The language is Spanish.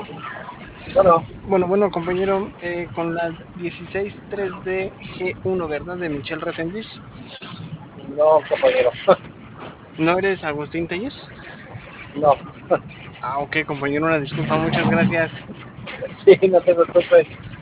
Bueno, Bueno, compañero, con la 163D G1, ¿verdad? De Michelle Resendiz. no, compañero. ¿No eres Agustín Telles? No. Ah, ok, compañero, una disculpa, muchas gracias. Sí, no te preocupes.